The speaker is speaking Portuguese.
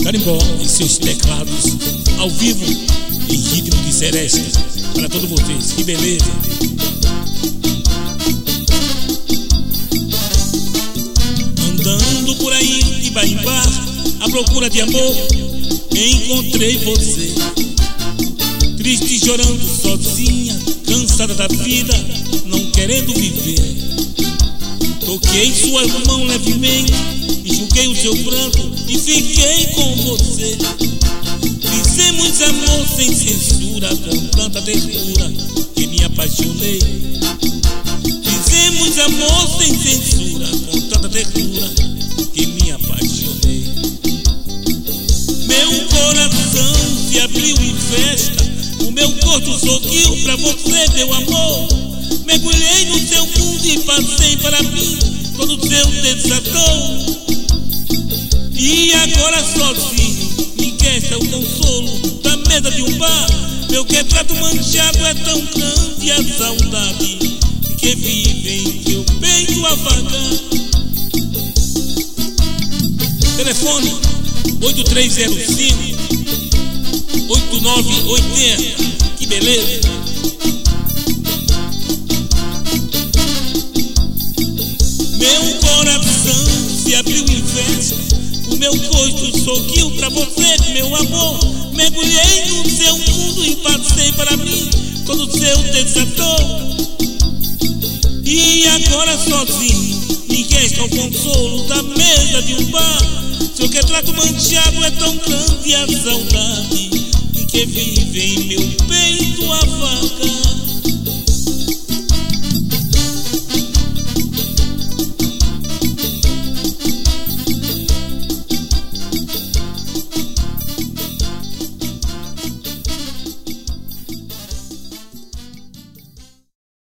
Carimbó e seus teclados ao vivo em ritmo de seresta para todos vocês, que beleza! Andando por aí de bar em bar à procura de amor, encontrei você, triste chorando sozinha, cansada da vida, não querendo viver. Toquei sua mão levemente, enxuguei o seu pranto e fiquei com você. Fizemos amor sem censura, com tanta ternura que me apaixonei. Fizemos amor sem censura, com tanta ternura que me apaixonei. Meu coração se abriu em festa, o meu corpo sorriu pra você, meu amor. Mergulhei no seu mundo e passei para mim todo o seu desator. E agora sozinho me resta o consolo da mesa de um bar. Meu retrato manchado é tão grande a saudade que vive em seu peito a vagar. Telefone 8305-8980. Que beleza! Meu coração se abriu em festa, o meu rosto sorriu pra você, meu amor. Mergulhei no seu mundo e passei para mim todo o seu desator. E agora sozinho me resta o consolo da mesa de um bar. Seu retrato manchado é tão grande a saudade que vive em meu peito a vagar.